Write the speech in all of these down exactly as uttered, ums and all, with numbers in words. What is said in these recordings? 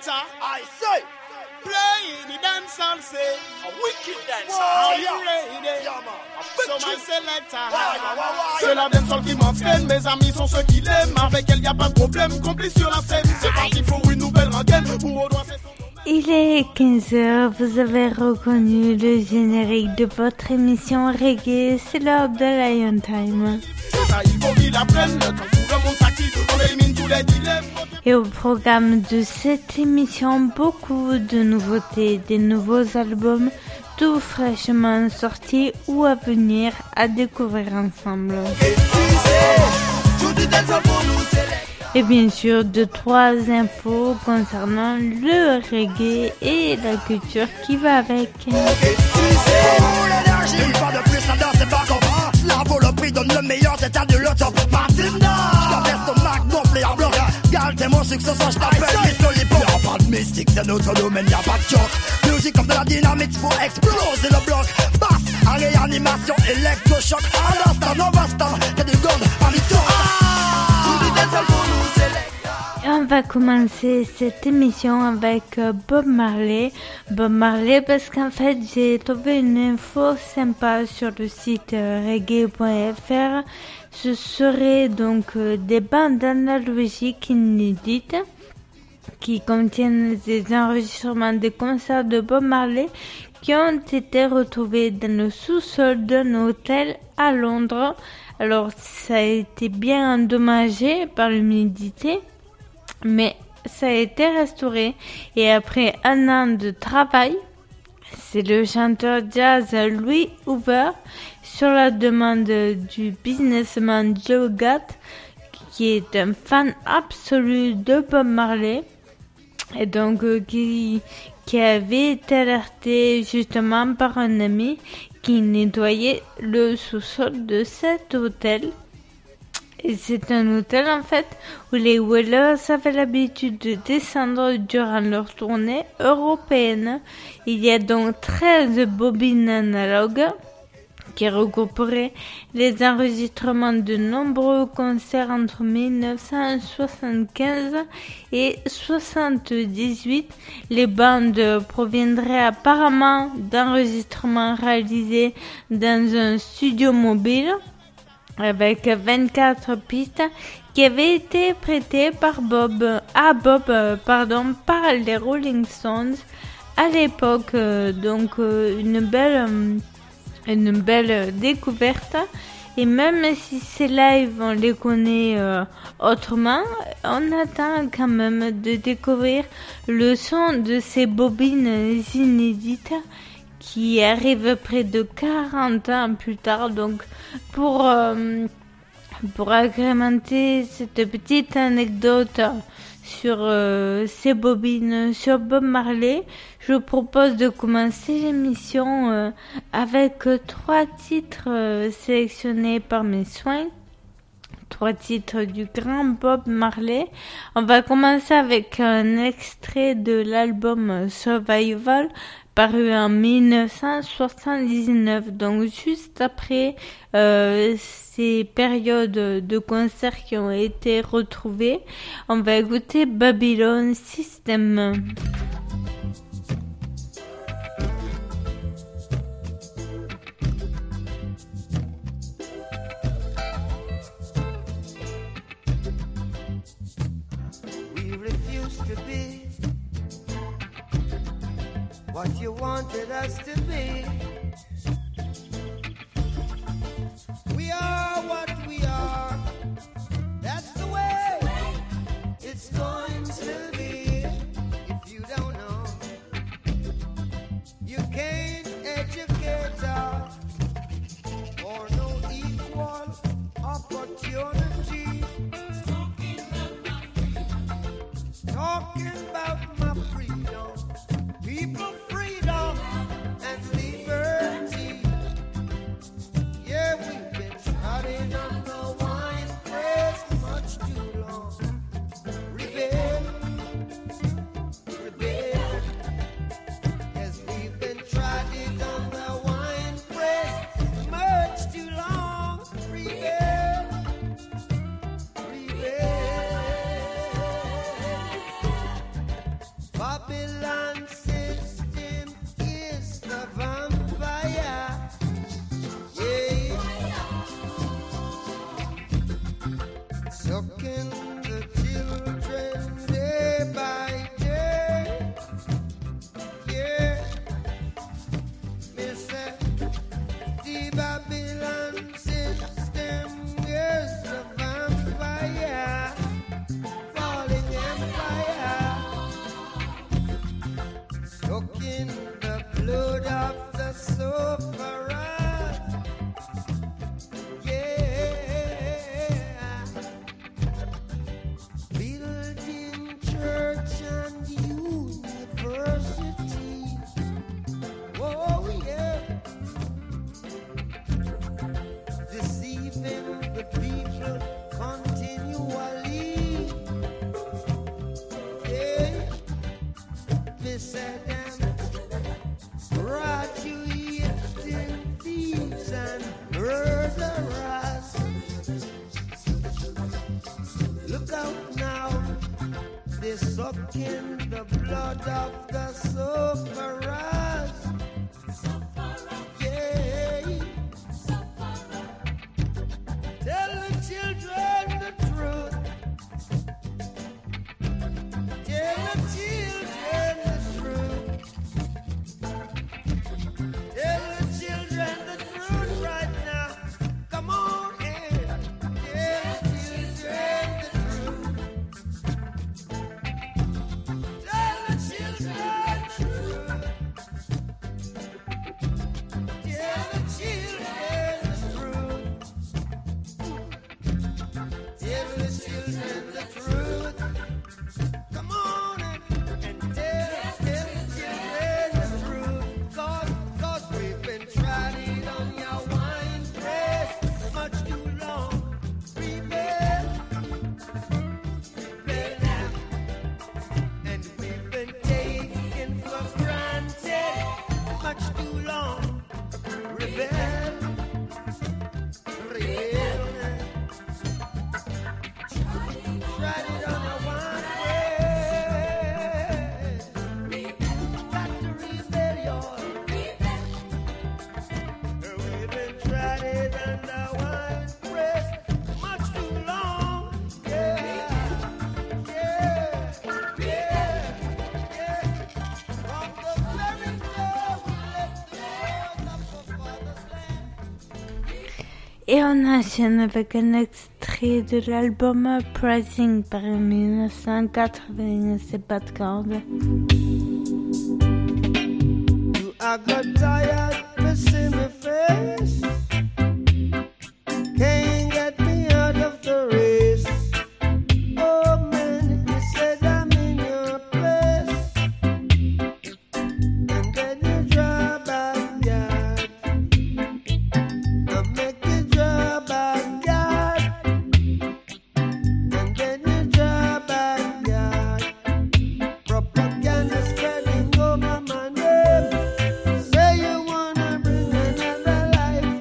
selector. I say, play the dance and say a wicked dance. Are you ready? Yeah, man. So my selector. C'est la dancehall qui m'entraîne. Mes amis sont ceux qui l'aiment. Avec elle y a pas de problème. Complice sur la scène. C'est parti pour une nouvelle rengaine. Pour au doigt c'est son. Il est quinze heures, vous avez reconnu le générique de votre émission Reggae, c'est l'heure de Lion Time. Et au programme de cette émission, beaucoup de nouveautés, des nouveaux albums, tout fraîchement sortis ou à venir à découvrir ensemble. Et bien sûr, deux, trois infos concernant le reggae et la culture qui va avec. Une fois de plus, la danse c'est pas comprendre. La volonté donne le meilleur, c'est de l'autre. Martina! J't'appelle ton Mac gonflé en bloc. Garde mon succès, ça j't'appelle Miss Lollipop. Y'a pas de mystique, c'est notre domaine, y'a pas de choc. Musique comme de la dynamite, faut exploser le bloc. Basse, en réanimation, électrochoc. En instant, on va stand, y'a du gold, en mytho. On va commencer cette émission avec Bob Marley. Bob Marley parce qu'en fait j'ai trouvé une info sympa sur le site reggae point f r. Ce serait donc des bandes analogiques inédites qui contiennent des enregistrements des concerts de Bob Marley qui ont été retrouvés dans le sous-sol d'un hôtel à Londres. Alors ça a été bien endommagé par l'humidité, mais ça a été restauré et après un an de travail, c'est le chanteur jazz Louis Hoover, sur la demande du businessman Joe Gatt, qui est un fan absolu de Bob Marley, et donc euh, qui, qui avait été alerté justement par un ami qui nettoyait le sous-sol de cet hôtel. Et c'est un hôtel en fait où les Wailers avaient l'habitude de descendre durant leur tournée européenne. Il y a donc treize bobines analogues qui regrouperaient les enregistrements de nombreux concerts entre mille neuf cent soixante-quinze et soixante-dix-huit. Les bandes proviendraient apparemment d'enregistrements réalisés dans un studio mobile avec vingt-quatre pistes qui avaient été prêtées par Bob, à Bob pardon, par les Rolling Stones à l'époque. Donc une belle, une belle découverte. Et même si ces lives, on les connaît euh, autrement, on attend quand même de découvrir le son de ces bobines inédites qui arrive près de quarante ans plus tard. Donc pour euh, pour agrémenter cette petite anecdote sur euh, ces bobines, sur Bob Marley, je vous propose de commencer l'émission euh, avec euh, trois titres euh, sélectionnés par mes soins. Trois titres du grand Bob Marley. On va commencer avec un extrait de l'album Survival, paru en mille neuf cent soixante-dix-neuf, donc juste après euh, ces périodes de concerts qui ont été retrouvées. On va écouter Babylon System. What you wanted us to be. We are what we are. That's the way it's going to be. If you don't know, you can't educate us or no equal opportunity. Talking about my freedom. People freedom and liberty. Yeah, we've been trodden on the wine press much too long. Rebel, rebel. Yes, we've been trodden on the wine press much too long. Rebel, rebel. Babylon system is the vampire. Yeah. Sucking the children day by day. Yeah. Me say the Babylon system is the vampire. Falling empire. Sucking the blood of the sufferers. Yeah. Building church and university. Oh yeah. Deceiving the people continually. Yeah. This and graduating thieves and murderers. Look out now, they're sucking the blood of the sufferers. Yeah. Tell the children the truth. Tell the children the truth. Tell the children the truth right now. Come on in. Tell the children the truth. Tell the children the truth. Tell the children the truth. Tell the children the truth. Come on in and tell, tell the children the truth. Cause, cause we've been trying on your wine press much too long. Rebel, rebel now. And we've been taken for granted much too long. Rebel, rebel now. Tried it on your wine press. Got to rebel, y'all. We've been trying it on the wine press much too long. Yeah, yeah, yeah, yeah. From the very day we left the doors of our father's land. Et on enchaîne avec un extrait de l'album Uprising par dix-neuf cent quatre-vingt-sept Bad Card. You are got tired to see my face. Can't get me out of the race. Oh man, you said I'm in your place. And then you draw back yard. I make you draw back yard. And then you draw back yard. Propaganda spreading over my name. Say you wanna bring another life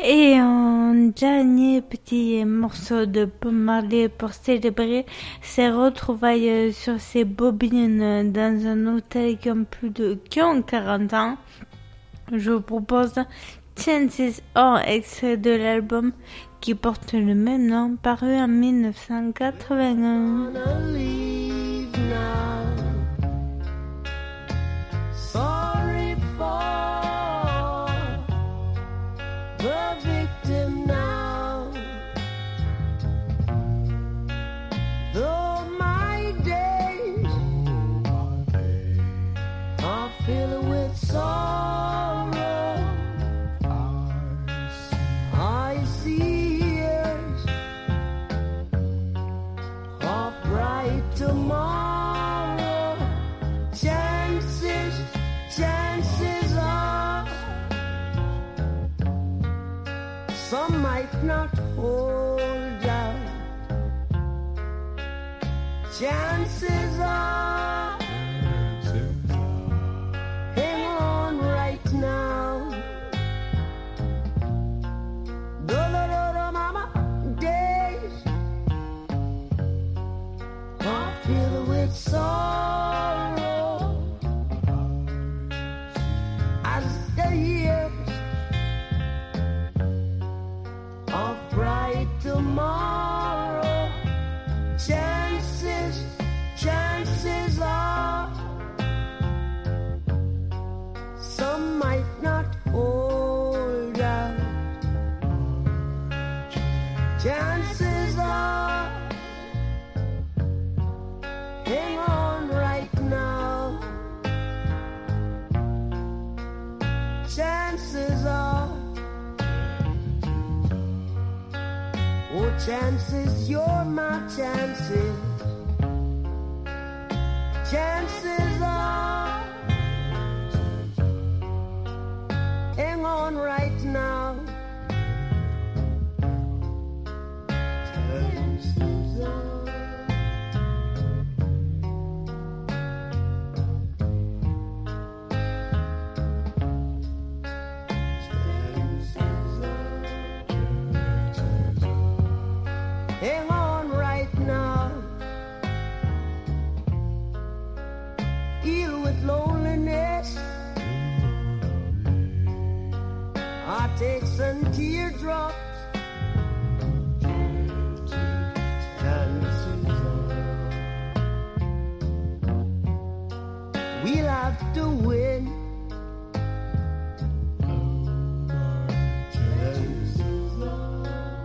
Et un dernier petit morceau de Bob Marley pour célébrer ses retrouvailles sur ses bobines dans un hôtel qui ont plus de, qui ont quarante ans. Je vous propose Chances Are, extrait de l'album qui porte le même nom, paru en dix-neuf cent quatre-vingt-un. Sorry for the victim now. Though my days are filled with sorrow, I see years of bright tomorrow. Chances, chances are some might not hold out. Chances are hang on right now. Do do do do mama days are filled with sorrow as the years of bright tomorrow. Chances, chances are some might not hold out. Chances are hang on right now. Chances are, oh chances, you're my chances. Chances are hang on right now. Chances are hang on right now. Feel with loneliness. I take some teardrops. Chances are we'll have to win. Chances are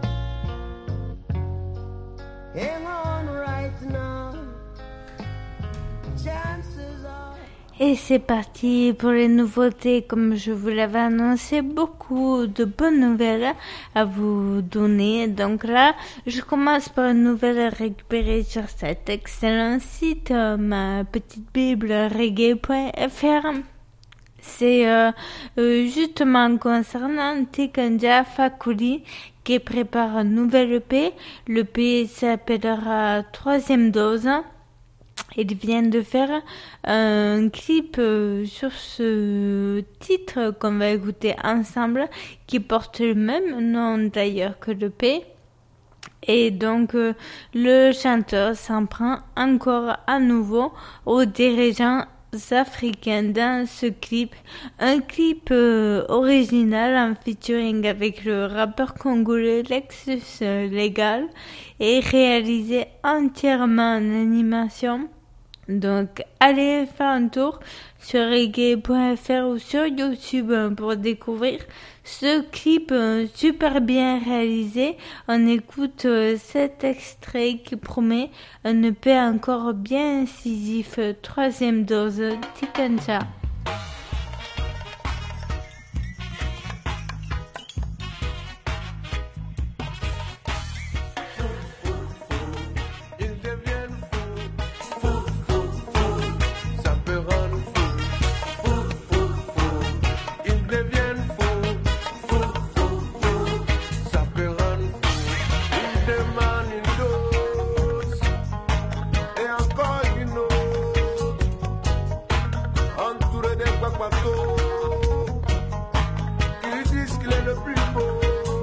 hang on right now. Chances are. Et c'est parti pour les nouveautés. Comme je vous l'avais annoncé, beaucoup de bonnes nouvelles à vous donner. Donc là, je commence par une nouvelle récupérée sur cet excellent site, euh, ma petite bible reggae point f r. C'est euh, euh, justement concernant Tikanja Fakoly qui prépare un nouvel E P. Le E P s'appellera Troisième Dose. Il vient de faire un clip sur ce titre qu'on va écouter ensemble, qui porte le même nom d'ailleurs que le P. Et donc euh, le chanteur s'en prend encore à nouveau aux dirigeants africains dans ce clip. Un clip euh, original en featuring avec le rappeur congolais Lexus Legal et réalisé entièrement en animation. Donc, allez faire un tour sur reggae point f r ou sur YouTube pour découvrir ce clip super bien réalisé. On écoute cet extrait qui promet un E P encore bien incisif. Troisième dose, Tikanja. Ils disent qu'il est le plus beau.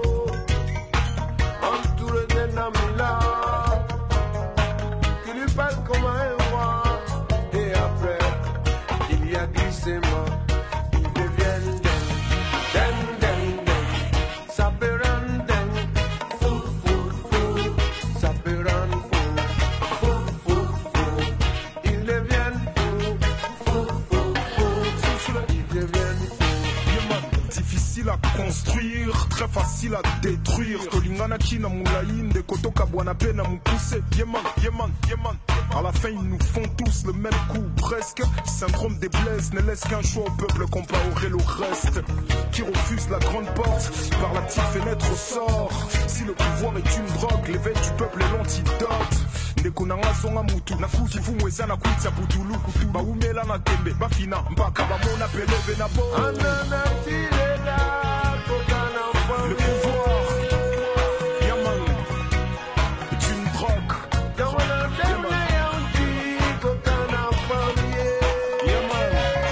facile à construire, très facile à détruire. Tolingana China Moulaïn, des koto kabwana peine à m'pousser. Yeman, yeman, yeman. À la fin, ils nous font tous le même coup, presque. Syndrome des blesses ne laisse qu'un choix au peuple comparé au reste. Qui refuse la grande porte, par la petite fenêtre sort. Si le pouvoir est une drogue, l'éveil du peuple est l'antidote. Ndekonanga songa mutu, na kusi fumweza na kuitsa butulu. Ba umela na tembe, ba fina, mpaka ba mona peleve na bo. Anana tilela, kokana fami. Le pouvoir, yaman, est une drogue. Yawana deme yanti, kokana fami. Yaman.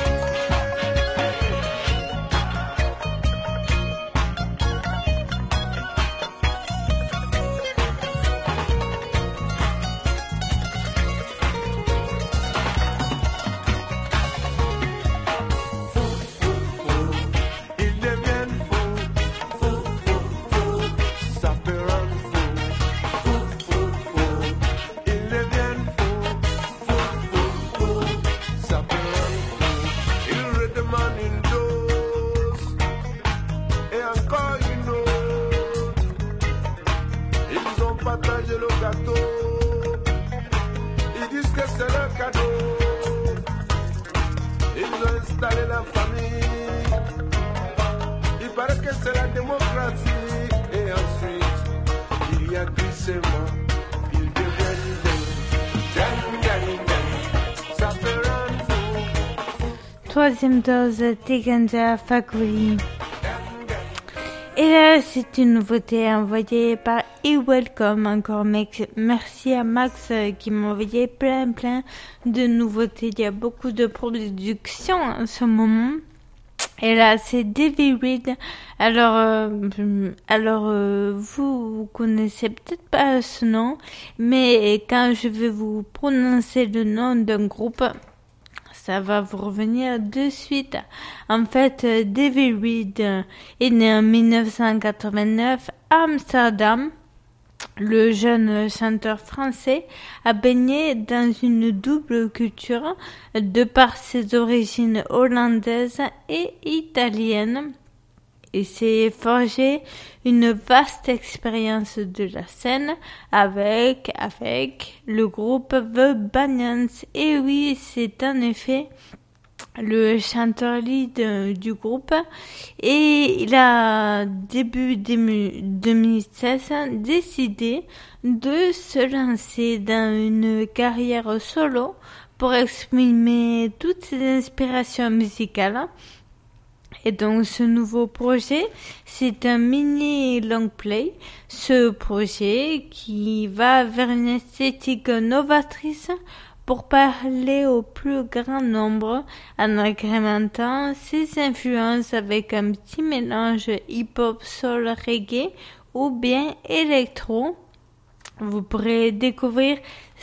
Ils deviennent fous, fous, fous, fous. Ça peut rendre fou, fou, fou, fou. Ils deviennent fous, fou, fou, fou. Ça peut rendre fou. Ils redemandent une dose et encore une autre. Ils ont partagé le gâteau. Ils disent que c'est leur cadeau. Ils ont installé la famille. Il paraît que c'est la démocratie. Et ensuite, il y a glissement. Ils deviennent dingues. Dingues, dingues, dingues. Ça peut rendre fou. Troisième dose Tiganja Fakuri. Et là, c'est une nouveauté envoyée par eWelcome. Encore mec, merci à Max euh, qui m'a envoyé plein plein de nouveautés. Il y a beaucoup de production en ce moment. Et là, c'est Davy Reed. Alors, euh, alors euh, vous, vous connaissez peut-être pas ce nom, mais quand je vais vous prononcer le nom d'un groupe, ça va vous revenir de suite. En fait, euh, Davy Reed euh, est né en dix-neuf cent quatre-vingt-neuf à Amsterdam. Le jeune chanteur français a baigné dans une double culture de par ses origines hollandaises et italiennes. Il s'est forgé une vaste expérience de la scène avec, avec le groupe The Banyans. Et oui, c'est en effet le chanteur lead du groupe, et il a début deux mille seize décidé de se lancer dans une carrière solo pour exprimer toutes ses inspirations musicales. Et donc ce nouveau projet, c'est un mini long play. Ce projet qui va vers une esthétique novatrice pour parler au plus grand nombre en agrémentant ses influences avec un petit mélange hip-hop, soul, reggae ou bien électro. Vous pourrez découvrir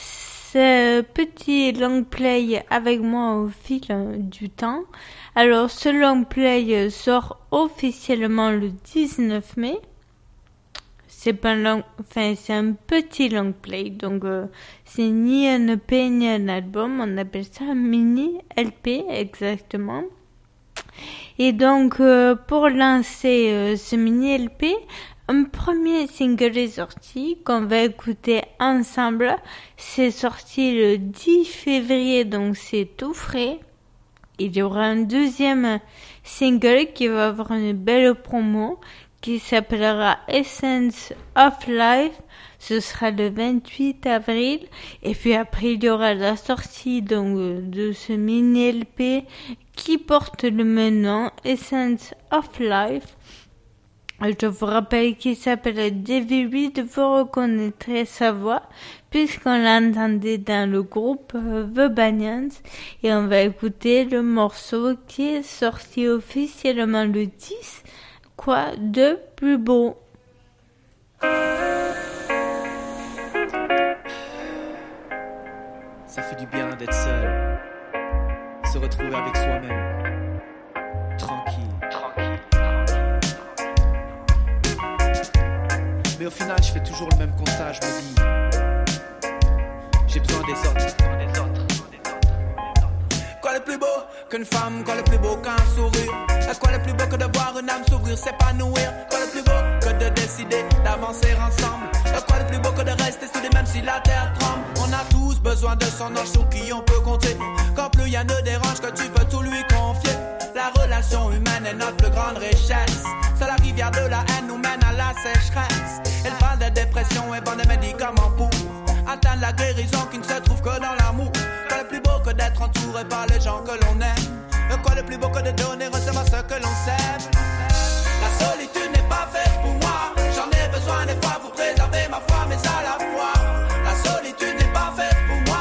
ce petit long play avec moi au fil du temps. Alors ce long play sort officiellement le dix-neuf mai. C'est pas un long, enfin c'est un petit long play, donc euh, c'est ni un E P ni un album, on appelle ça un mini L P exactement. Et donc euh, pour lancer euh, ce mini L P, un premier single est sorti qu'on va écouter ensemble. C'est sorti le dix février, donc c'est tout frais. Il y aura un deuxième single qui va avoir une belle promo qui s'appellera Essence of Life. Ce sera le vingt-huit avril. Et puis après, il y aura la sortie donc de ce mini L P qui porte le même nom, Essence of Life. Je vous rappelle qu'il s'appelle Davy Reed, vous reconnaîtrez sa voix puisqu'on l'entendait dans le groupe The Banyans, et on va écouter le morceau qui est sorti officiellement le dix. Quoi de plus beau? Ça fait du bien d'être seul, se retrouver avec soi-même, tranquille, tranquille. Mais au final, je fais toujours le même constat, je me dis, j'ai besoin des autres. Quoi le plus beau qu'une femme, quoi le plus beau qu'un sourire? Quoi le plus beau que de voir une âme s'ouvrir, s'épanouir? Quoi le plus beau que de décider d'avancer ensemble? Quoi le plus beau que de rester soudés même si la terre tremble? On a tous besoin de son ange sur qui on peut compter. Quand plus rien ne dérange, que tu peux tout lui confier. La relation humaine est notre plus grande richesse. Seule la rivière de la haine nous mène à la sécheresse. Elle parle de dépression et vend des médicaments pour atteindre la guérison qui ne se trouve que dans l'amour. Quoi le plus beau que d'être entouré par les gens que l'on aime? Quoi le plus beau que de donner, recevoir ce que l'on sème? La solitude n'est pas faite pour moi. J'en ai besoin des fois pour préserver ma foi, mais à la fois la solitude n'est pas faite pour moi.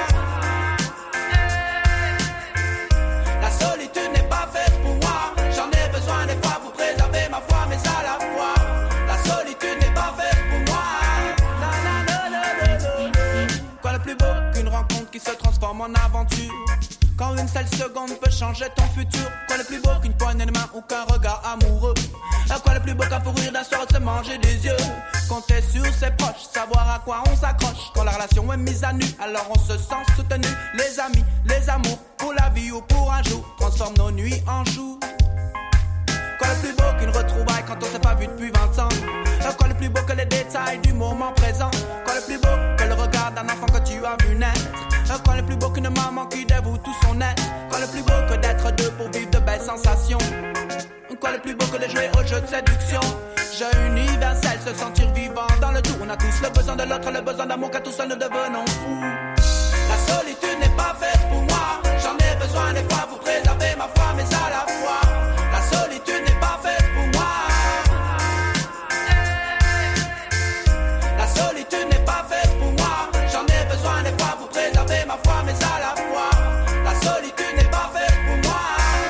La solitude n'est pas faite pour moi. J'en ai besoin des fois pour préserver ma foi, mais à la fois la solitude n'est pas faite pour moi. Na, na, na, na, na, na, na. Quoi le plus beau qu'une rencontre qui se transforme en aventure? Quand une seule seconde peut changer ton futur. Quoi le plus beau qu'une poignée de main ou qu'un regard amoureux? Quoi le plus beau qu'un fou rire d'un soir de se manger des yeux? Compter sur ses proches, savoir à quoi on s'accroche. Quand la relation est mise à nu, alors on se sent soutenu. Les amis, les amours, pour la vie ou pour un jour, transforment nos nuits en jours. Quoi le plus beau qu'une retrouvaille quand on s'est pas vu depuis vingt ans? Quoi le plus beau que les détails du moment présent? Quoi le plus beau que le regard d'un enfant que tu as vu naître? Quoi le plus beau qu'une maman qui dévoue tout son être? Quoi le plus beau que d'être deux pour vivre de belles sensations? Quoi le plus beau que de jouer au jeu de séduction? Jeu universel, se sentir vivant dans le tout. On a tous le besoin de l'autre, le besoin d'amour, qu'à tout seul nous devenons fous. La solitude n'est pas faite pour moi. J'en ai besoin des fois pour préserver ma foi, mais à la fois la solitude n'est pas faite pour moi. La solitude n'est pas faite pour moi. J'en ai besoin des fois pour préserver ma foi, mais à la fois la solitude n'est pas faite pour moi.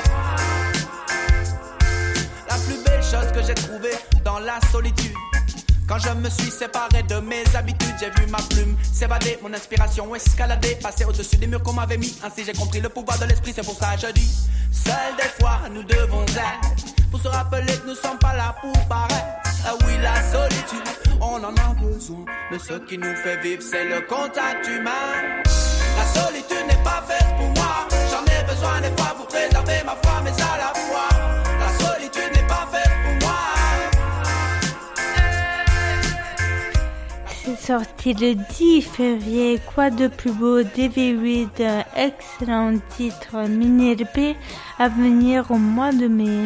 La plus belle chose que j'ai trouvée dans la solitude, quand je me suis séparé de mes habitudes, j'ai vu ma plume s'évader, mon inspiration escalader, passer au-dessus des murs qu'on m'avait mis. Ainsi j'ai compris le pouvoir de l'esprit, c'est pour ça que je dis, seuls des fois nous devons être, pour se rappeler que nous sommes pas là pour paraître. Ah oui, la solitude, on en a besoin, mais ce qui nous fait vivre c'est le contact humain. La solitude n'est pas faite pour moi. J'en ai besoin des fois pour préserver ma foi, mais à la fois la solitude n'est pas faite pour moi. C'est sorti le dix février. Quoi de plus beau? D V huit, excellent titre, mini L P à venir au mois de mai.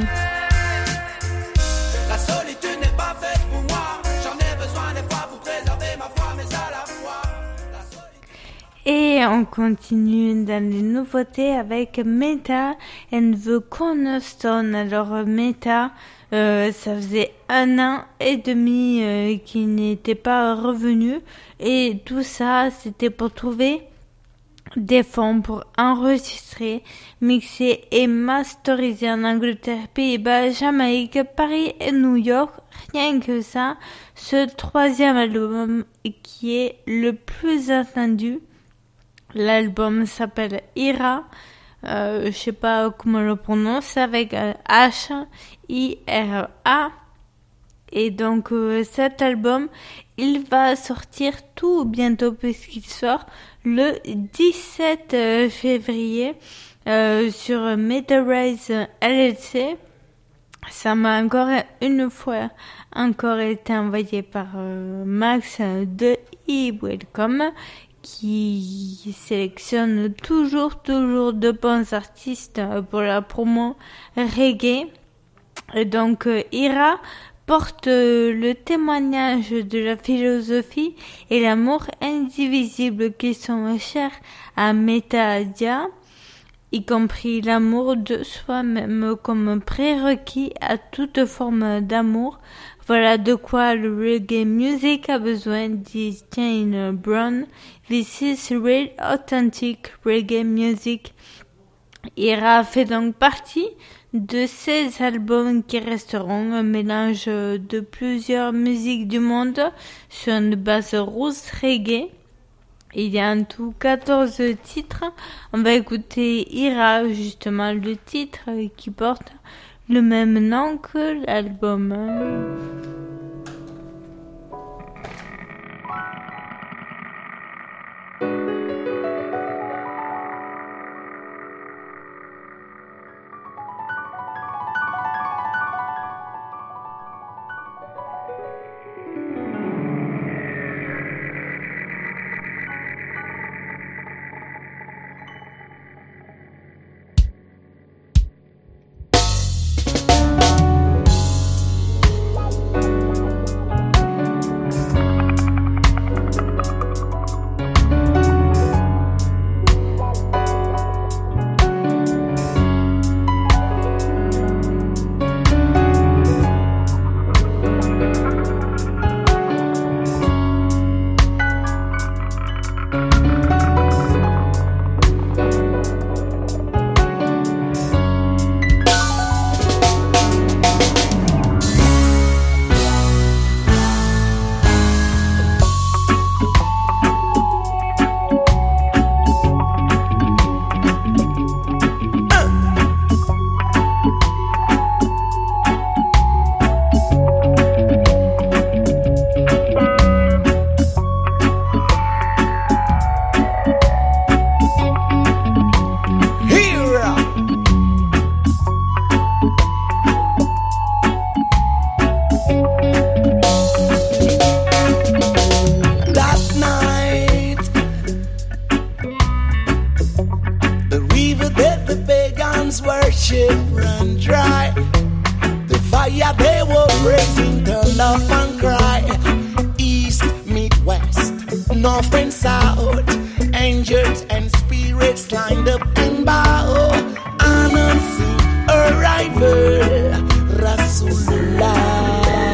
La solitude n'est pas faite pour moi. J'en ai besoin des fois pour préserver ma foi, mais à la fois la solitude. Et on continue dans les nouveautés avec Meta and the Cornerstone. Alors Meta, euh, ça faisait un an et demi euh, qu'il n'était pas revenu, et tout ça c'était pour trouver des fonds pour enregistrer, mixer et masteriser en Angleterre, Pays-Bas, Jamaïque, Paris et New York. Rien que ça, ce troisième album qui est le plus attendu. L'album s'appelle Ira, euh, je sais pas comment on le prononce, avec euh, H I R A. Et donc euh, cet album, il va sortir tout bientôt puisqu'il sort le dix-sept février euh, sur Metarize L L C. Ça m'a encore une fois encore été envoyé par euh, Max de eWelcome, qui sélectionne toujours, toujours de bons artistes pour la promo reggae. Et donc, euh, Ira porte euh, le témoignage de la philosophie et l'amour indivisible qui sont chers à Metadia, y compris l'amour de soi-même comme prérequis à toute forme d'amour. Voilà de quoi le reggae music a besoin, dit Jane Brown. This is real authentic reggae music. Ira fait donc partie de ces albums qui resteront un mélange de plusieurs musiques du monde sur une base rousse reggae. Il y a en tout quatorze titres. On va écouter Ira, justement le titre qui porte le même nom que l'album. choir they were praising, turned off and cry. East meet west, north and south, angels and spirits lined up and bow, announcing arrival, Rasulullah.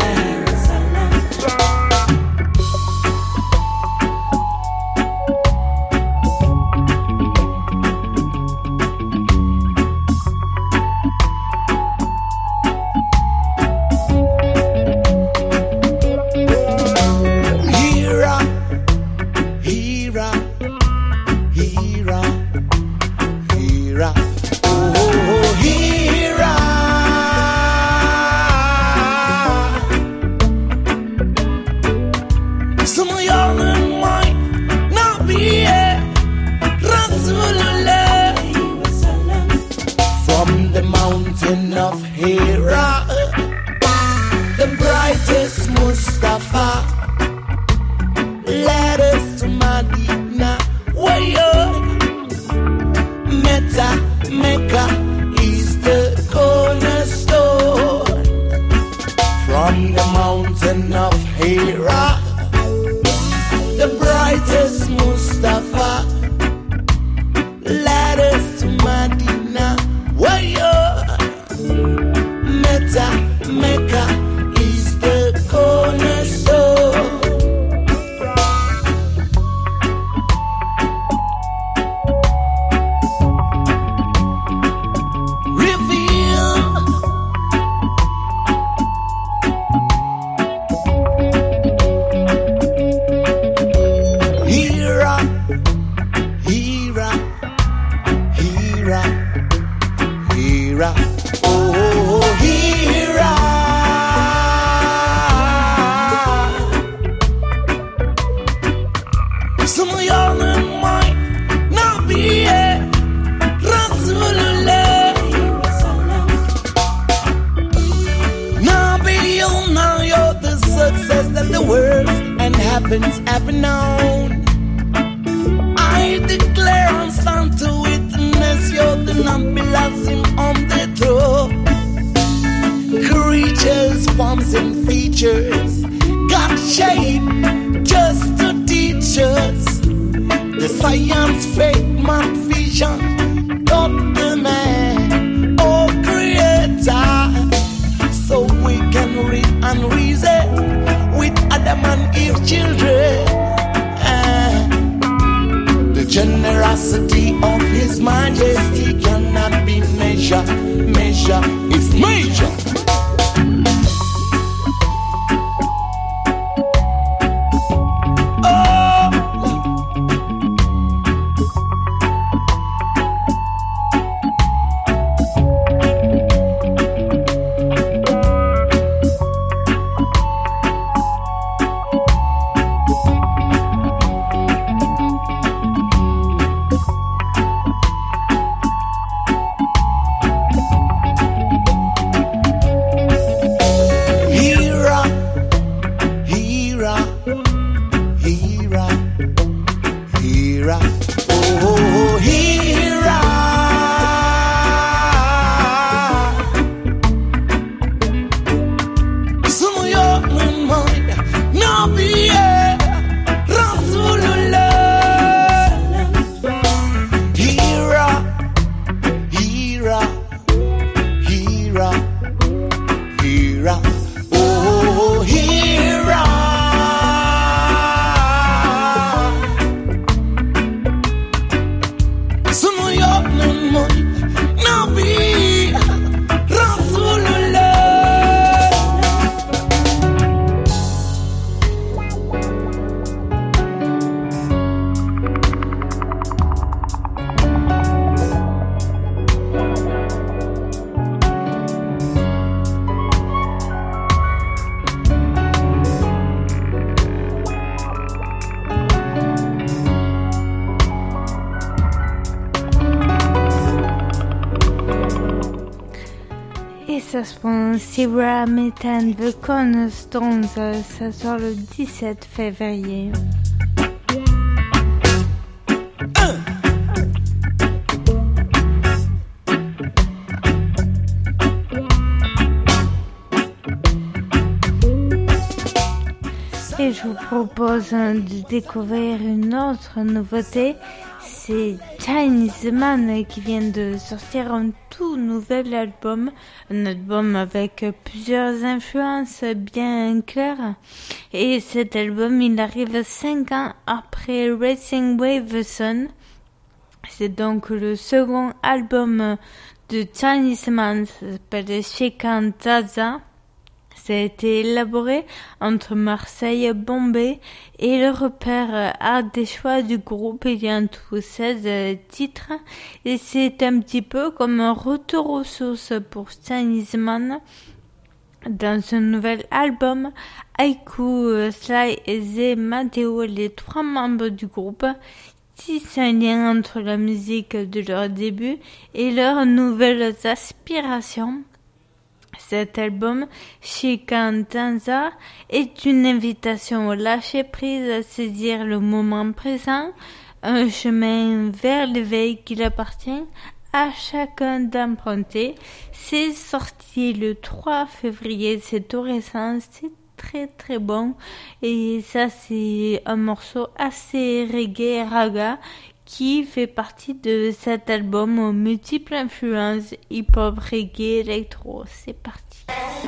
ça se pense Sierra Metan The Cornerstones, ça sort le dix-sept février. après, je vous propose de découvrir une autre nouveauté. C'est Chinese Man qui vient de sortir un tout nouvel album. Un album avec plusieurs influences bien claires. Et cet album, il arrive cinq ans après Racing Wave Sun. C'est donc le second album de Chinese Man, ça s'appelle Shakan Zaza. Ça a été élaboré entre Marseille et Bombay et le repère art des choix du groupe. Il y a en tout seize titres et c'est un petit peu comme un retour aux sources pour Chinese Man. Dans ce nouvel album, Haiku, Sly et Zé Mateo, les trois membres du groupe, tissent un lien entre la musique de leur début et leurs nouvelles aspirations. Cet album, Shikantanza, est une invitation au lâcher-prise, à saisir le moment présent, un chemin vers l'éveil qu'il appartient à chacun d'emprunter. C'est sorti le trois février, c'est tout récent, c'est très très bon. Et ça, c'est un morceau assez reggae raga qui fait partie de cet album aux multiples influences hip-hop, reggae, électro. C'est parti.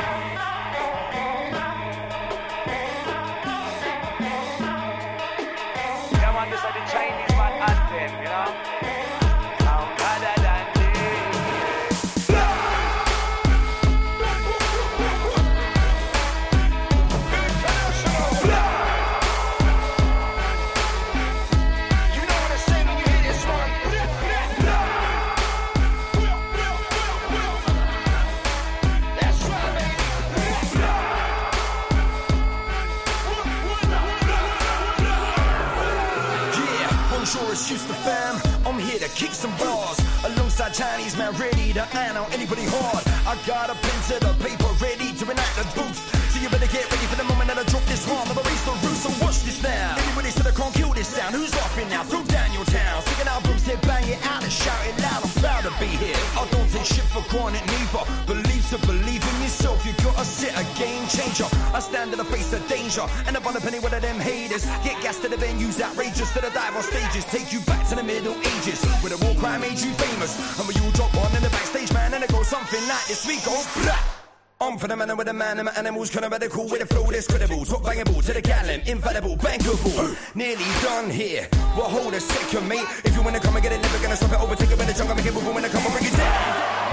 Shoot the fam, I'm here to kick some bars alongside Chinese man, ready to iron out anybody hard. I got a pen to the paper, ready to enact the booth. So you better get ready for the moment that I drop this rhyme. I'll raise the roof, so watch this now. Everybody said I can't kill this sound. Who's laughing now? Throw down your town. Sing an album, say bang it out and shout it loud. I'm proud to be here. I don't take shit for granted neither. Believe to believe in yourself, you gotta sit a game changer. I stand in the face of danger, and up on a penny one of them haters. Get gas to the venues, outrageous to the dive on stages. Take you back to the Middle Ages, where the war crime made you famous. And when you drop one in the backstage, man, and it goes something like this, we go blah. I'm for the man with the man and my animals kind of radical with a flow that's credible. Top bangable to the gallon, infallible, bankable. Nearly done here. Well, hold a second, mate. If you wanna come and get it, never gonna stop it. Overtake it in the jungle, make it move when I come and bring it down.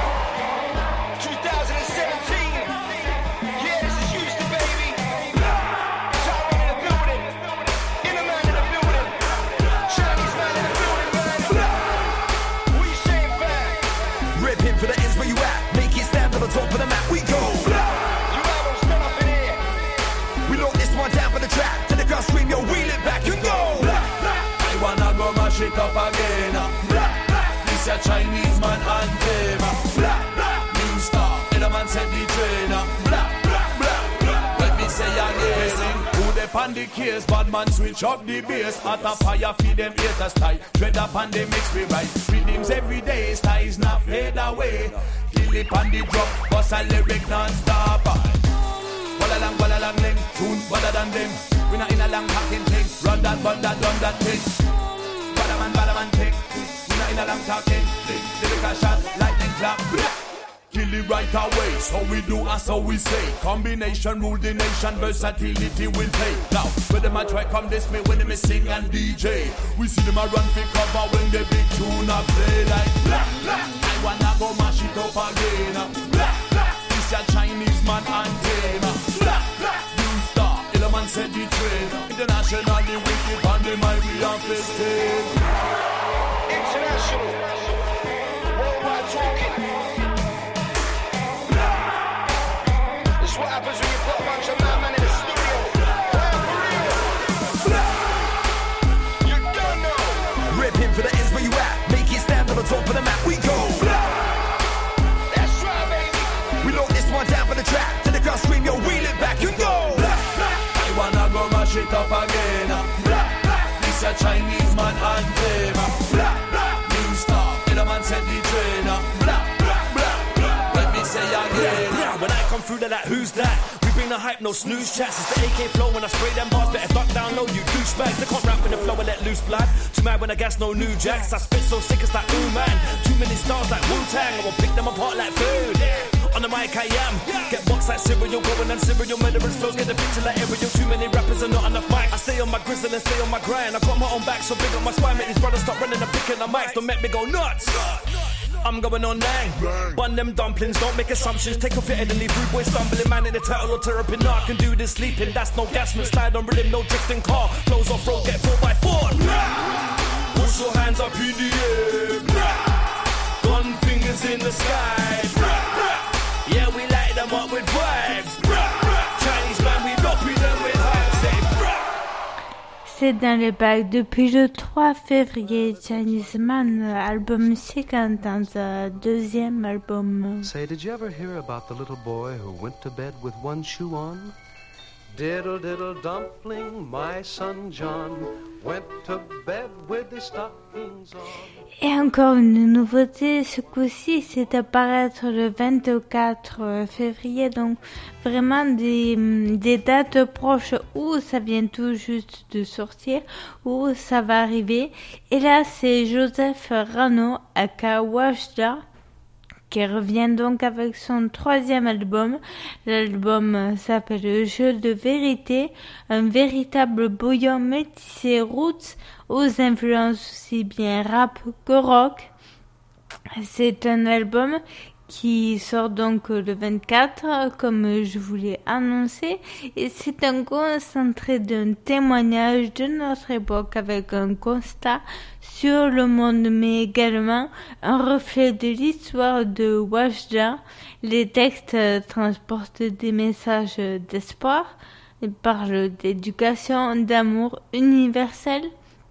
twenty seventeen. Yeah, this is Houston, baby. Tyrone in the building. Inner man in the building. Chinese man in the building, man. What you saying, fam? Rip him for the ends where you at. Make it stand on the top of the map. We go. Down for the track, to the crowd scream, yo, wheel it back and go. I wanna go mash it up again. This a Chinese man anthem. New star, the man said the trainer. Let me say again. Who they pan the case, bad man switch up the bass. At a fire feed them haters tie. Dread up and they mix me right. Rhythms every day, styles not fade away. Kill it on the drum, bust a lyric non-stop. Walla lang, walla lang, ling, tune, better than them. We not in a long talking thing. Run that, run that, run that thing. Bada man, bada man, thing. We not in a long talking thing. Lyrical shot, lightning clap. Kill it right away, so we do as so we say. Combination rule the nation, versatility will pay. Now, when them a try come this way, when them a sing and D J, we see them a run for cover when the big tune a play like blah, blah. I wanna go mash it up again. Blah, blah. This a Chinese man anthem. Blah, blah. New star, the man said the train. Internationally wicked, on the mind we are festive. International, worldwide talking. What happens when you put a bunch of madmen in the studio? You don't know. Rip him for the ends where you at. Make it stand on the top of the map. We go. That's right, baby. We lock this one down for the track. To the crowd scream, yo, wheel it back and go. I wanna go mash it up again. This a Chinese man anthem. New star, the man said the trainer. Let me say again. When I come through to that, who's that? We bring the hype, no snooze chats. It's the A K flow when I spray them bars. Better duck down low, you douchebags. They can't rap in the flow and let loose blood. Too mad when I gas, no new jacks. I spit so sick it's like ooh man. Too many stars like Wu-Tang. I will pick them apart like food. On the mic I am. Get boxed like cereal, going on cereal. Murderous flows, get the picture like aerial. Too many rappers and not enough mics. I stay on my grizzle and stay on my grind. I got my own back, so big on my spine. Make these brothers stop running and picking the mics. Don't make me go nuts. I'm going on nang. Bun them dumplings, don't make assumptions. Take off your head and leave rude boys stumbling. Man in the turtle or terrapin. No, I can do this sleeping. That's no gasman. Slide on rhythm, no drifting car. Flows off road, get four by four. Push your hands up in the air. Gun fingers in the sky. Yeah, we light them up with vibes. Chinese man, we rock with them with hype. Say, C'est dans le bac depuis le trois février. Chinese Man, album cinquante ans, deuxième album. Say, did you ever hear about the little boy who went to bed with one shoe on? Diddle diddle dumpling, my son John went to bed with his stockings on. Et encore une nouveauté, ce coup-ci, c'est apparaître le vingt-quatre février, donc vraiment des, des dates proches où ça vient tout juste de sortir, où ça va arriver. Et là, c'est Joseph Rano, aka Washda, qui revient donc avec son troisième album. L'album s'appelle Jeu de vérité, un véritable bouillon métissé roots aux influences aussi bien rap que rock. C'est un album qui sort donc le vingt-quatre, comme je vous l'ai annoncé, et c'est un concentré d'un témoignage de notre époque avec un constat sur le monde, mais également un reflet de l'histoire de Washda. Les textes transportent des messages d'espoir, ils parlent d'éducation, d'amour universel.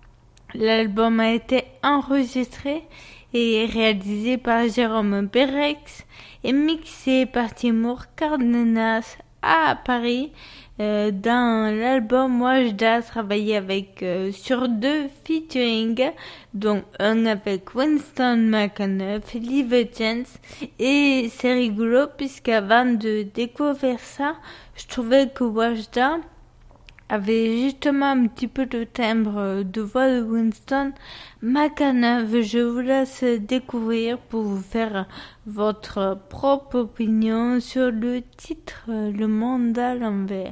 L'album a été enregistré et réalisé par Jérôme Berex et mixé par Timur Cardenas à Paris. Euh, dans l'album, Washda a travaillé avec, euh, sur deux featuring, dont un avec Winston McAnuff, Liv Jens, et c'est rigolo puisqu'avant de découvrir ça, je trouvais que Washda avait justement un petit peu de timbre de voix de Winston McAnuff. Je vous laisse découvrir pour vous faire votre propre opinion sur le titre Le Monde à l'envers.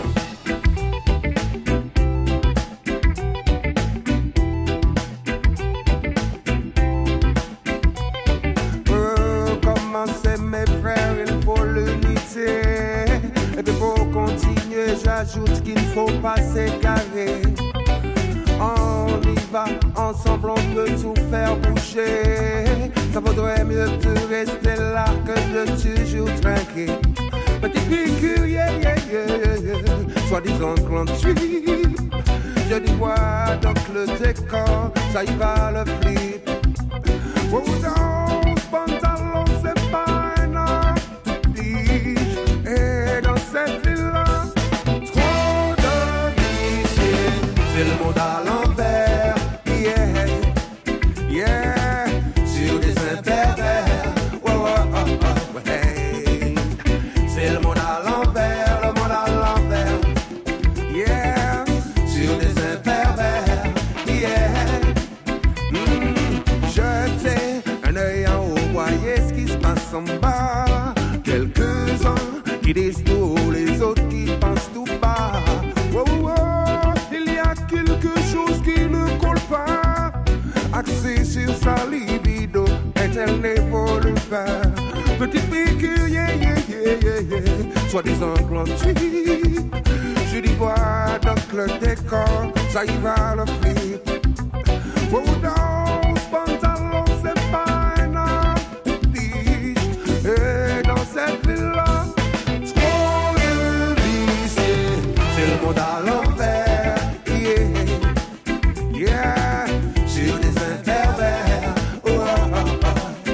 Pour commencer mes frères, il faut l'unité. Et puis pour continuer, j'ajoute qu'il ne faut pas s'égarer. On y va, ensemble on peut tout faire bouger. Ça vaudrait mieux de rester là que de toujours trinquer. Petit piqûre, yeah, yeah, yeah, yeah. Soi-disant gratuit. Je dis quoi donc le décor, ça y va le flip. Oh non, ce pantalon c'est pas un art de tige. Et dans cette ville-là, trop de vicieux. C'est le monde à l'envers, yeah, yeah. Sur des impervers, oh, oh, oh, oh, hey. C'est le monde à l'envers, le monde à l'envers, yeah. Sur des impervers, yeah. Mm. Jetez un œil en haut, voyez ce qui se passe en bas. Quelques-uns qui disent tout, les autres qui pensent tout bas. Oh, oh, il y a quelque chose qui ne colle pas. Axé sur sa libido, est-elle n'évolue pas. Petite piqûre, yeah, yeah, yeah, yeah, yeah. Soi-disant gratuit. Je dis vois donc le décor, ça y va le flip. Oh non, ce pantalon c'est pas un art de tige. Et dans cette ville-là, trop de vicieux. C'est le monde à l'envers, yeah, yeah. Sur des intervers, oh, oh, oh, oh.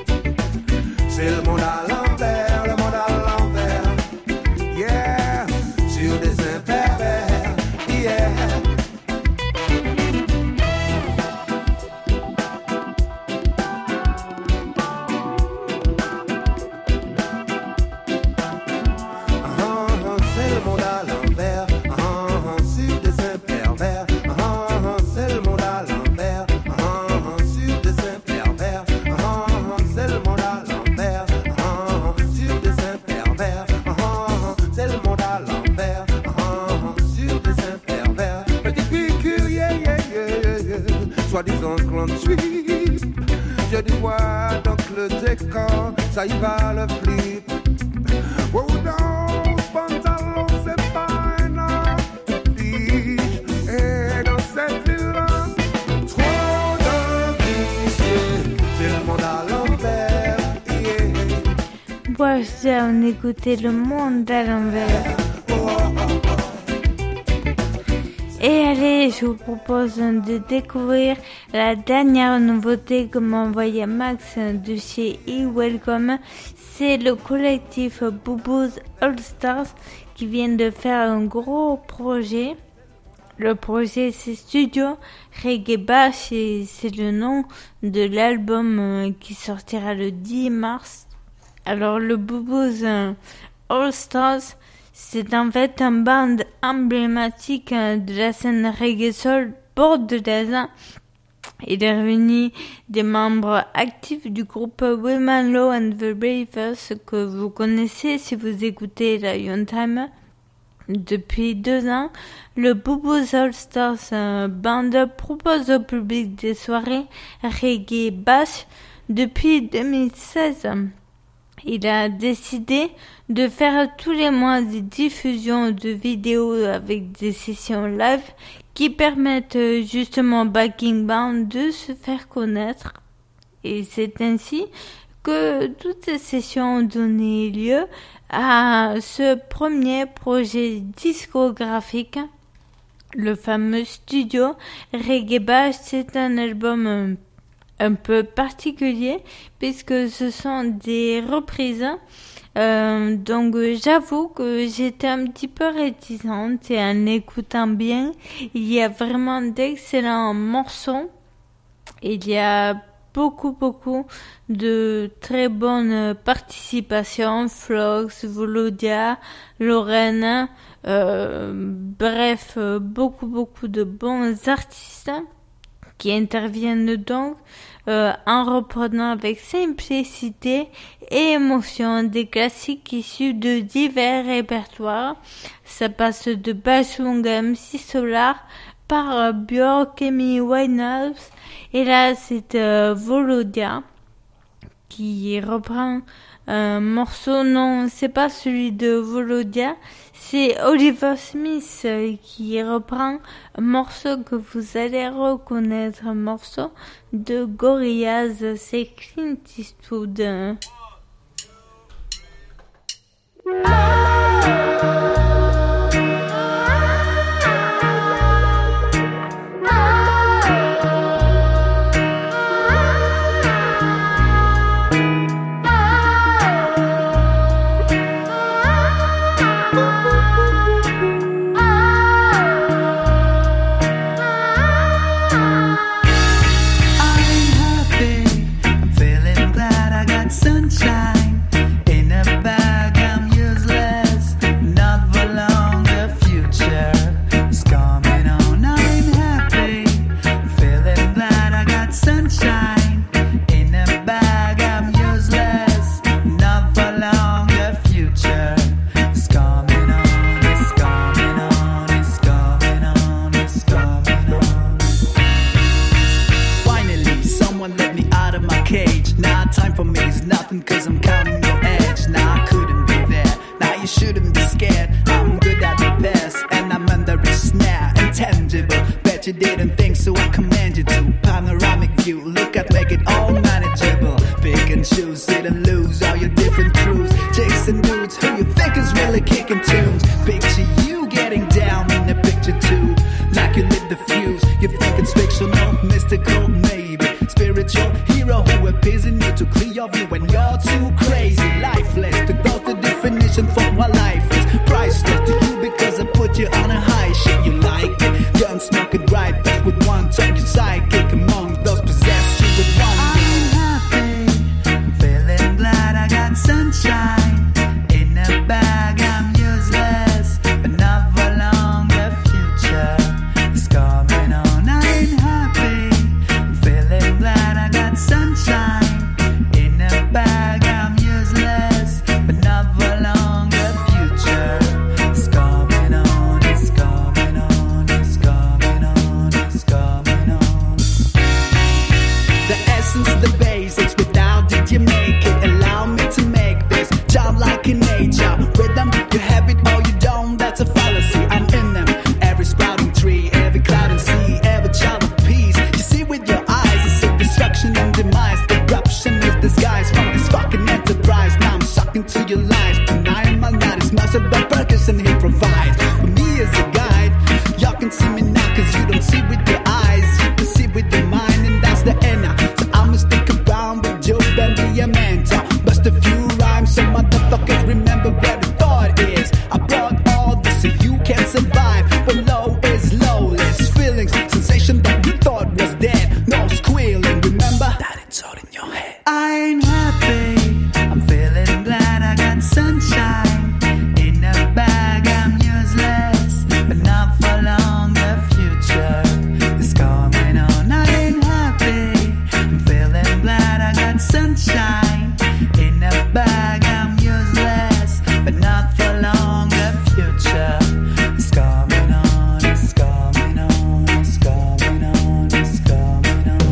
C'est le monde à l'envers, le monde à l'envers, yeah. Sur des intervers, yeah. on sweep. Je dis ouais, donc le décor, ça y va le flip. Wow, dans ce pantalon, c'est pas un art de biche. Et dans cette ville-là, trop de vicieux, c'est le monde à l'envers. Yeah. Moi, on écoutait le monde à l'envers. Et allez, je vous propose de découvrir la dernière nouveauté que m'a envoyé Max de chez E-Welcome. C'est le collectif Boubous All Stars qui vient de faire un gros projet. Le projet, c'est Studio Reggae Bash et c'est le nom de l'album qui sortira le dix mars. Alors, le Boubous All Stars, c'est en fait un band emblématique de la scène reggae soul bordelaise. Il est réuni des membres actifs du groupe Women Low and the Bravers que vous connaissez si vous écoutez la Young Time. Depuis deux ans, le Boubous All Stars Band propose au public des soirées reggae bash depuis deux mille seize. Il a décidé de faire tous les mois des diffusions de vidéos avec des sessions live qui permettent justement Backing Band de se faire connaître. Et c'est ainsi que toutes ces sessions ont donné lieu à ce premier projet discographique, le fameux Studio Reggae Bash. C'est un album un peu particulier puisque ce sont des reprises. Euh, donc j'avoue que j'étais un petit peu réticente et en écoutant bien, il y a vraiment d'excellents morceaux. Il y a beaucoup beaucoup de très bonnes participations, Flox, Volodia, Lorraine, euh, bref, beaucoup beaucoup de bons artistes qui interviennent donc euh, en reprenant avec simplicité et émotion des classiques issus de divers répertoires. Ça passe de Bashung à M C Solar par euh, Björk, Amy Winehouse, et là c'est euh, Volodia qui reprend un morceau, non c'est pas celui de Volodia, c'est Oliver Smith qui reprend un morceau que vous allez reconnaître, un morceau de Gorillaz, c'est Clint Eastwood. You didn't think, so I command you to. Panoramic view, look at, make it all manageable. Pick and choose, sit and lose all your different crews. Chicks and dudes who you think is really kicking tunes. Picture you getting down in the picture too, like you lit the fuse. You think it's fictional, mystical, maybe spiritual hero who appears in you to clear your view when you're too crazy, lifeless. To go the definition for what life is, priceless to you because I put you on a high shit. You like it, gun smoking right back with one tongue. Your sidekick among those possessed you with one. I'm happy, I'm feeling glad I got sunshine in a bag. I'm useless, but not for long. The future is coming on. I ain't happy, I'm feeling glad I got sunshine in a bag. I'm useless, but not for long. The lives. Tonight my night is mastered by Percussion, he provides. For me as a guide, y'all can see me now cause you don't see with your eyes. You can see with your mind and that's the end. So I'ma stick around with Joe and be a mentor. Bust a few rhymes so motherfuckers remember where the thought is. I brought all this so you can survive. But low is lowless feelings, sensation that we thought was dead. No squealing, remember that it's all in your head. I ain't happy, I'm feeling glad I got sunshine. In a bag I'm useless, but not for long, the future is coming on. I ain't happy, I'm feeling glad I got sunshine. In a bag I'm useless, but not for long, the future is coming on, it's coming on, it's coming on, it's coming on.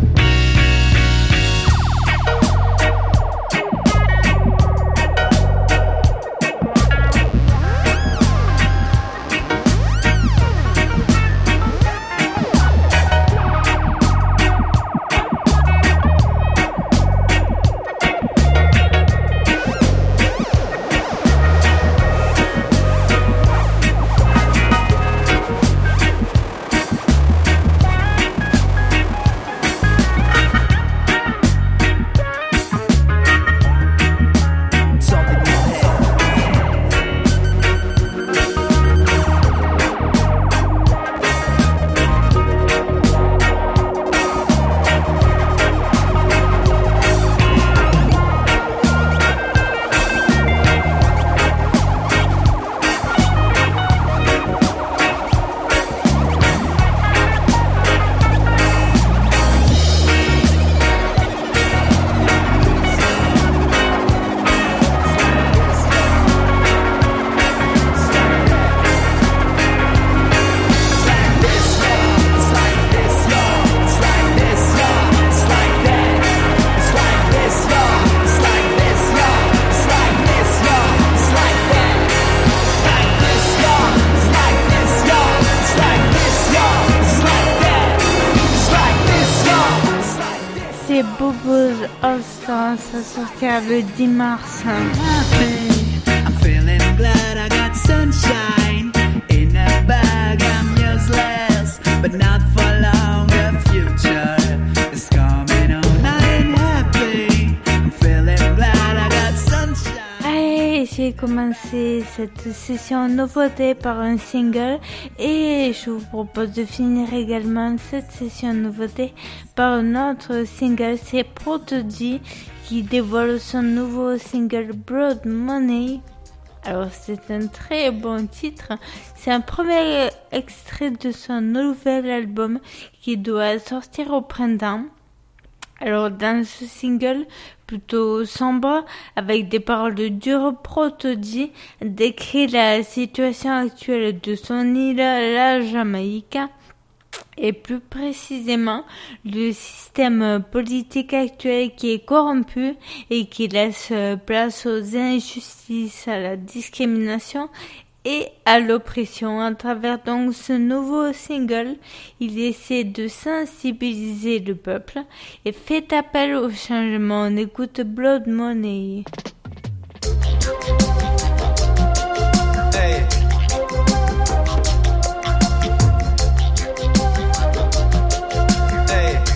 C'est Bobo's All Stars, ça sortira le dix mars. I'm feeling glad I got sunshine. In a bag I'm useless, but not for long, the future is coming on. I ain't happy, I'm feeling glad I got sunshine. Allez, j'ai commencé cette session nouveauté par un single et je vous propose de finir également cette session nouveauté par un autre single. C'est Prodigy qui dévoile son nouveau single Blood Money. Alors c'est un très bon titre, c'est un premier extrait de son nouvel album qui doit sortir au printemps. Alors dans ce single plutôt sombre avec des paroles dures, Prodigy décrit la situation actuelle de son île, la Jamaïque, et plus précisément le système politique actuel qui est corrompu et qui laisse place aux injustices, à la discrimination et à l'oppression. À travers donc ce nouveau single, il essaie de sensibiliser le peuple et fait appel au changement. On écoute Blood Money. Hey. Hey.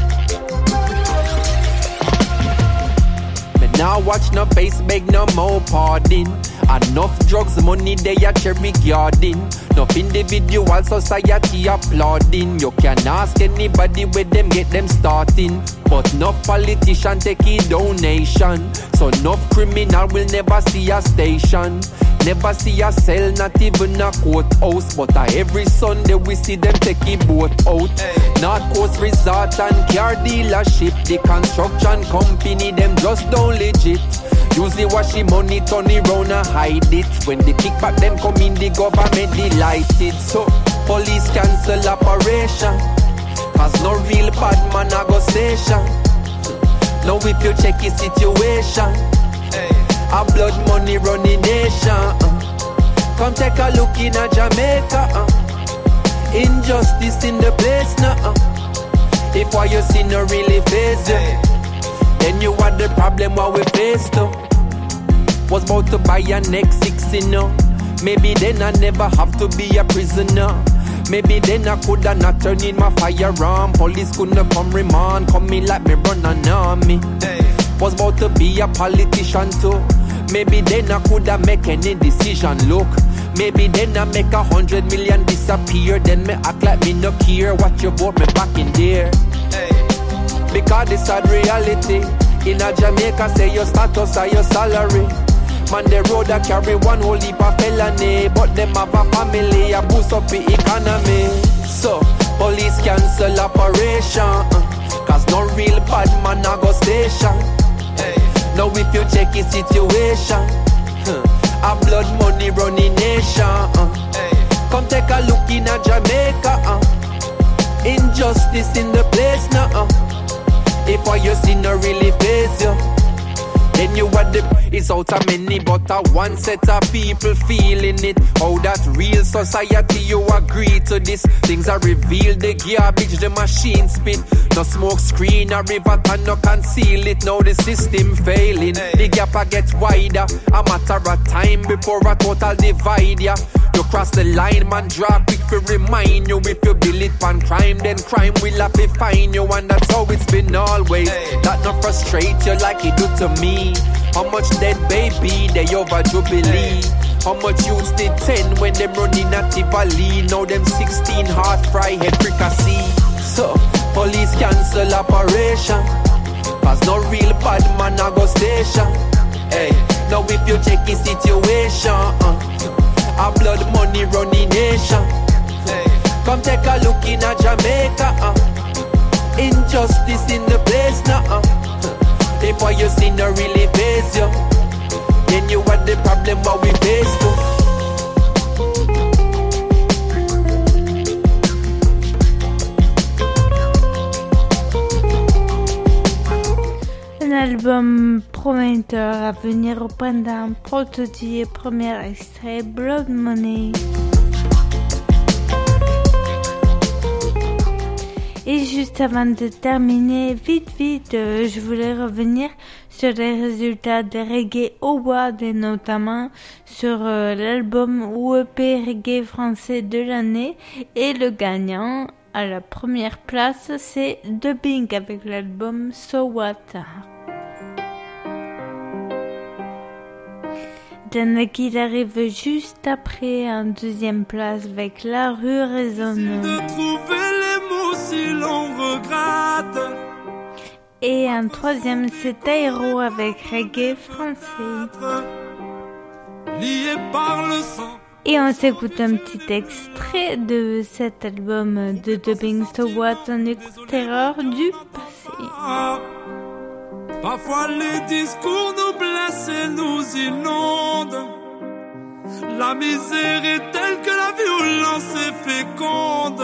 Me now watch no face, beg no more pardon. Enough drugs, money, they a cherry garden. Enough individual society applauding. You can ask anybody where them get them starting. But no politician take a donation. So no criminal will never see a station. Never see a cell, not even a courthouse. But uh, every Sunday we see them take a boat out. Hey. North Coast Resort and car dealership. The construction company, them just don't legit. Usually wash the money, turn it round and hide it. When the kickback them come in, the government delighted. So police cancel operation, cause no real bad man a go station. Now if you check the situation, hey. A blood money running nation. uh. Come take a look in a Jamaica. uh. Injustice in the place now. uh. If what you see no really face you, hey. Then you are the problem what we face too. Was about to buy a next six, you know. Maybe then I never have to be a prisoner. Maybe then I coulda not turned in my firearm. Police couldn't come remand, come me like me run an army. Hey. Was about to be a politician too. Maybe then I coulda make any decision. Look, maybe then I make a hundred million disappear. Then me act like me no care. Watch you vote me back in there. Hey. Because this sad reality. In a Jamaica say your status or your salary. Man, the road a carry one whole heap of felony. But them have a family, a boost up the economy. So, police cancel operation uh, cause no real bad man a go station. Hey. Now if you check his situation huh, a blood money running nation uh. Hey. Come take a look in a Jamaica uh. Injustice in the place now uh. If what you see no really face you, then you what the is out of many, but a one set of people feeling it. How that real society you agree to this? Things are revealed, the garbage, the machine spit. No smoke screen, a river and no conceal it. Now the system failing, hey. The gap a get wider. A matter of time before a total divide ya. You cross the line, man, draw quick to remind you. If you build it on crime, then crime will have to find you. And that's how it's been always. Hey. That not frustrate you like it do to me. How much dead baby they over Jubilee? How much youths did ten when them running at Tivoli? Now them sixteen hard fry head fricassee. So, police cancel operation cause no real bad man a go station. Hey, now if you check the situation uh, a blood money running nation. Hey, come take a look in a Jamaica uh, injustice in the place now uh. If what you see no really face you, then you want the problem what we face too. Un album prometteur à venir au printemps, Protodie, premier extrait, Blood Money. Et juste avant de terminer, vite vite, euh, je voulais revenir sur les résultats des Reggae Awards et notamment sur euh, l'album ou E P Reggae français de l'année. Et le gagnant à la première place, c'est Dubbing avec l'album So What. Danaki arrive juste après en deuxième place avec La Rue Résonne. De trouver les mots si l'on regrette. Et en troisième, c'est Taïro avec Reggae français. Lié par le sang. Et on s'écoute un petit extrait de cet album de Dubbing So What, on écoute Terreur du passé. Parfois les discours nous blessent et nous inondent. La misère est telle que la violence est féconde.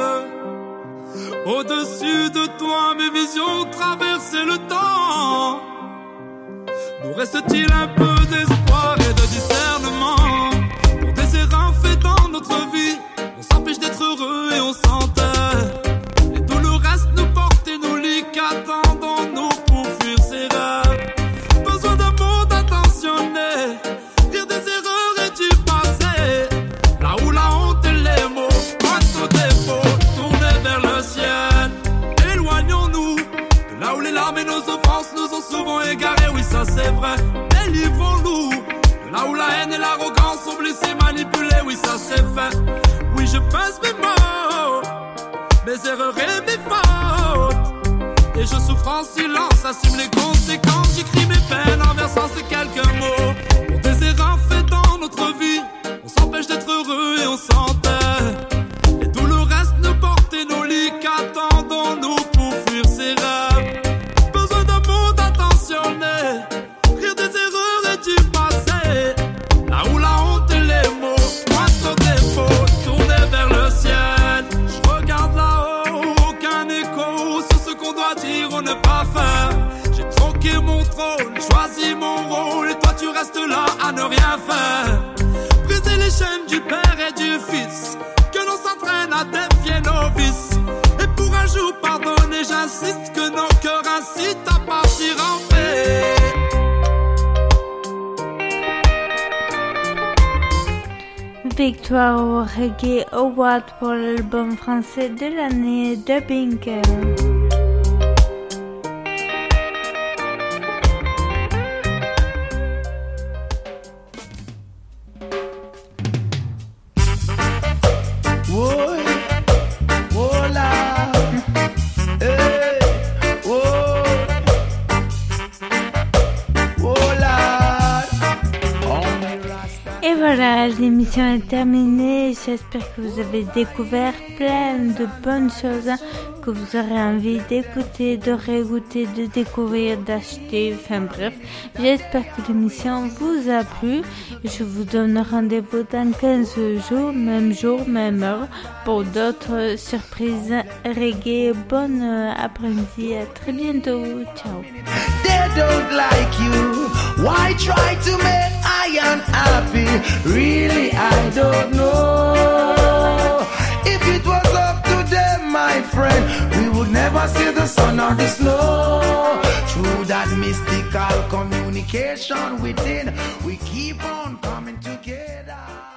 Au-dessus de toi, mes visions traversent le temps. Nous reste-t-il un peu d'espoir et de discernement pour des erreurs faites dans notre vie? On s'empêche d'être heureux et on s'enterre. Et tout le reste nous porte et nous lie. Qu'attendons-nous pour fuir ces rêves? Besoin d'un monde attentionné, rire des erreurs et du passé. Là où la honte et les mots pointent au défaut, tournez vers le ciel. Éloignons-nous de là où les larmes et nos offenses nous ont souvent égarés. Oui, ça c'est vrai. Délivrons-nous de là où la haine et l'arrogance ont blessé, manipulé. Oui, ça c'est fait. Oui, je pèse mes mots, mes erreurs et mes fautes. Et je souffre en silence, assume les conséquences. J'écris mes peines en versant ces quelques mots. Pour des erreurs faites dans notre vie, on s'empêche d'être heureux et on s'enterre. Et tout le reste nous porte et nos lits. Qu'attendons-nous pour fuir ces rêves? Besoin d'un monde attentionné, rire des erreurs et du passé. Là où la honte et les mots pointent au défaut, tourner vers le ciel. Je regarde là-haut, aucun écho sur ce qu'on doit dire ou ne pas faire. J'ai troqué mon trône, choisi mon rôle, et toi tu restes là à ne rien faire. Briser les chaînes du père et du fils, que l'on s'entraîne à défier nos vices. Et pour un jour pardonner, j'insiste que nos cœurs incitent à partir en paix. victoire au Reggae Award pour l'album français de l'année Dubbing. Et voilà, l'émission est terminée. J'espère que vous avez découvert plein de bonnes choses que vous aurez envie d'écouter, de réécouter, de découvrir, d'acheter. Enfin bref, j'espère que l'émission vous a plu. Je vous donne rendez-vous dans quinze jours, même jour, même heure, pour d'autres surprises reggae. Bon après-midi, à très bientôt. Ciao. They don't like you. Why try to make I unhappy? Really, I don't know. If it was up to them, my friend, we would never see the sun or the snow. Through that mystical communication within, we keep on coming together.